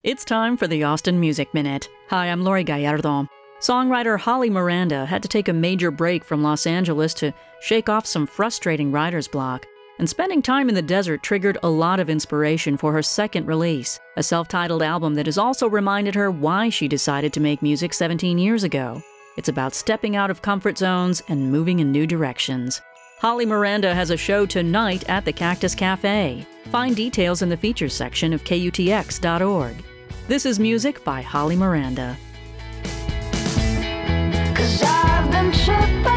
It's time for the Austin Music Minute. Hi, I'm Lori Gallardo. Songwriter Holly Miranda had to take a major break from Los Angeles to shake off some frustrating writer's block. And spending time in the desert triggered a lot of inspiration for her second release, a self-titled album that has also reminded her why she decided to make music 17 years ago. It's about stepping out of comfort zones and moving in new directions. Holly Miranda has a show tonight at the Cactus Cafe. Find details in the features section of KUTX.org. This is music by Holly Miranda. 'Cause I've been tripping.